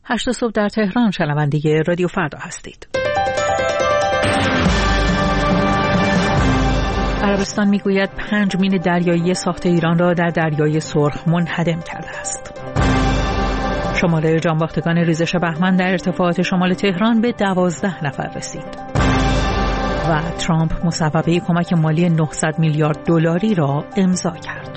8 صبح در تهران شنونده رادیو فردا هستید. عربستان میگوید 5 مین دریایی ساخت ایران را در دریای سرخ منهدم کرده است. شمار جانباختگان ریزش بهمن در ارتفاعات شمال تهران به 12 نفر رسید. و ترامپ مصوبه کمک مالی 900 میلیارد دلاری را امضا کرد.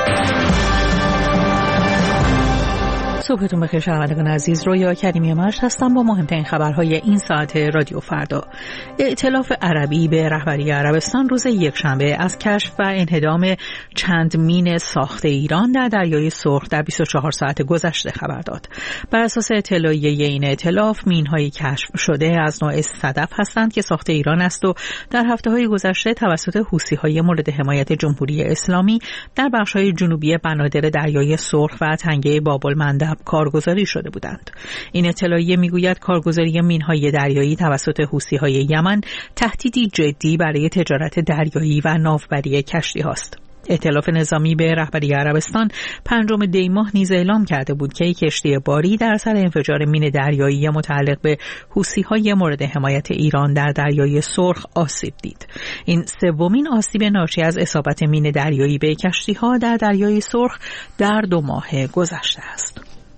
صبحتون بخیر شنوندگان عزیز، رویا کریمی مشت هستم با مهمترین خبرهای این ساعت رادیو فردا. ائتلاف عربی به رهبری عربستان روز یکشنبه از کشف و انهدام چند مین ساخت ایران در دریای سرخ در 24 ساعت گذشته خبر داد. بر اساس اطلاعیه این ائتلاف، مین‌های کشف شده از نوع صدف هستند که ساخت ایران است و در هفته‌های گذشته توسط حوثی‌های مورد حمایت جمهوری اسلامی در بخش‌های جنوبی بنادر دریای سرخ و تنگه باب‌المندب کارگزاری شده بودند. این اطلاعیه میگوید کارگزاری مین‌های دریایی توسط حوثی‌های یمن تهدیدی جدی برای تجارت دریایی و ناوبری کشتی‌هاست. ائتلاف نظامی به رهبری عربستان 5 دی ماه نیز اعلام کرده بود که یک کشتی باری در اثر انفجار مین دریایی متعلق به حوثی‌های مورد حمایت ایران در دریای سرخ آسیب دید. این سومین آسیب ناشی از اصابت مین دریایی به کشتی‌ها در دریای سرخ در 2 ماه گذشته است.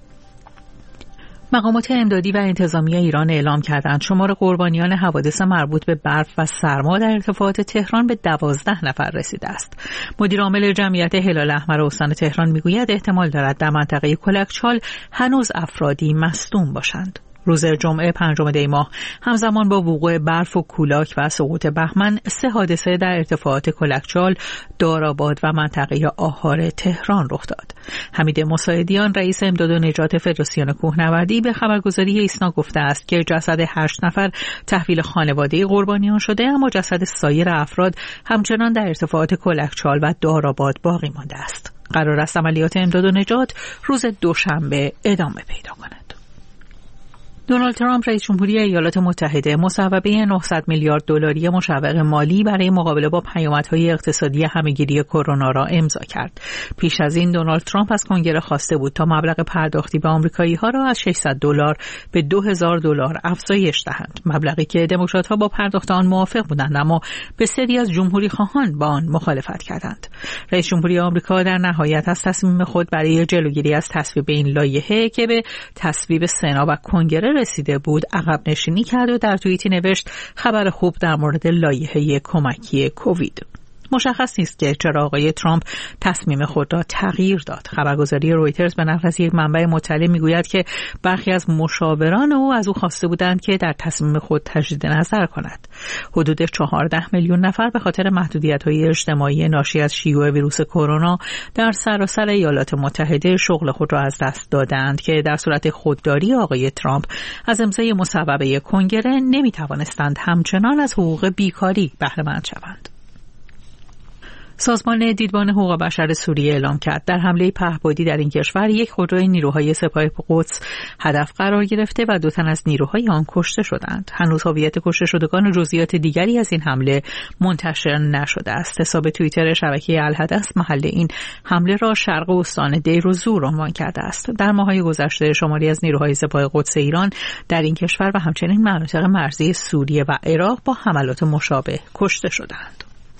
مقامات امدادی و انتظامی ایران اعلام کردند شمار قربانیان حوادث مربوط به برف و سرما در ارتفاعات تهران به 12 نفر رسیده است. مدیر عامل جمعیت هلال احمر استان تهران میگوید احتمال دارد در منطقه کلکچال هنوز افرادی مصدوم باشند. روز جمعه 5 دی ماه همزمان با وقوع برف و کولاک و سقوط بهمن 3 حادثه در ارتفاعات کلکچال، دارآباد و منطقه آهار تهران رخ داد. حمید مساعدیان رئیس امداد و نجات فدراسیون کوهنوردی به خبرگزاری ایسنا گفته است که جسد 8 نفر تحویل خانواده قربانیان شده، اما جسد سایر افراد همچنان در ارتفاعات کلکچال و دارآباد باقی مانده است. قرار است عملیات امداد و نجات روز دوشنبه ادامه پیدا کند. دونالد ترامپ رئیس جمهوری ایالات متحده مصوبه 900 میلیارد دلاری مشوق مالی برای مقابله با پیامدهای اقتصادی همه‌گیری کرونا را امضا کرد. پیش از این دونالد ترامپ از کنگره خواسته بود تا مبلغ پرداختی به آمریکایی‌ها را از $600 به $2000 افزایش دهند. مبلغی که دموکرات‌ها با پرداخت آن موافق بودند، اما بسیاری از جمهوری‌خواهان با آن مخالفت کردند. رئیس جمهوری آمریکا در نهایت از تصمیم خود برای جلوگیری از تصویب این لایحه که به تصویب سنا و کنگره رسیده بود عقب نشینی کرد و در توییتی نوشت خبر خوب در مورد لایحه کمکی کووید. مشخص نیست که چرا آقای ترامپ تصمیم خود را تغییر داد. خبرگزاری رویترز به نقل از یک منبع مطلع میگوید که برخی از مشاوران او از او خواسته بودند که در تصمیم خود تجدید نظر کند. حدود 14 میلیون نفر به خاطر محدودیت‌های اجتماعی ناشی از شیوع ویروس کرونا در سراسر ایالات متحده شغل خود را از دست دادند که در صورت خودداری آقای ترامپ از امضای مصوبه کنگره نمی‌توانستند همچنان از حقوق بیکاری بهره مند شوند. سازمان دیدبان حقوق بشر سوریه اعلام کرد در حمله پهپادی در این کشور یک خودروی نیروهای سپاه قدس هدف قرار گرفته و 2 تن از نیروهای آن کشته شدند. هنوز هویت کشته شدگان و جزئیات دیگری از این حمله منتشر نشده است. حساب توییتر شبکه الحدث محل این حمله را شرق استان دیر و زور عنوان کرده است. در ماه‌های گذشته شماری از نیروهای سپاه قدس ایران در این کشور و همچنین مناطق مرزی سوریه و عراق با حملات مشابه کشته شدند.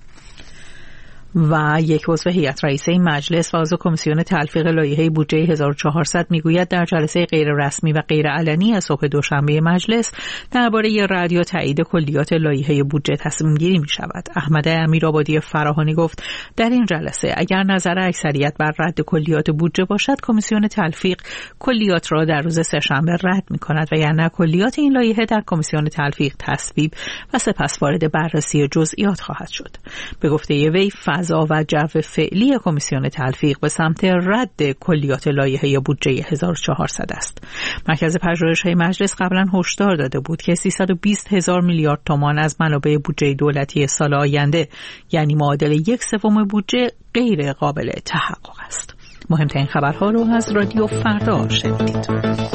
و یک عضو هیئت رئیسه مجلس و عضو کمیسیون تلفیق لایحه بودجه 1400 میگوید در جلسه غیر رسمی و غیر علنی از صبح دوشنبه مجلس درباره رد یا تایید کلیات لایحه بودجه تصمیم گیری می شود. احمد امیرآبادی فراهانی گفت در این جلسه اگر نظر اکثریت بر رد کلیات بودجه باشد، کمیسیون تلفیق کلیات را در روز سه‌شنبه رد می کند و یعنی کلیات این لایحه در کمیسیون تلفیق تصویب و سپس وارد بررسی جزئیات خواهد شد. به گفته وی فضا و جو فعلی کمیسیون تلفیق به سمت رد کلیات لایحه بودجه 1400 است. مرکز پژوهش‌های مجلس قبلا هشدار داده بود که 320,000 میلیارد تومان از منابع بودجه دولتی سال آینده، یعنی معادل 1/3 بودجه، غیر قابل تحقق است. مهمترین خبرها رو از رادیو فردا شنیدید.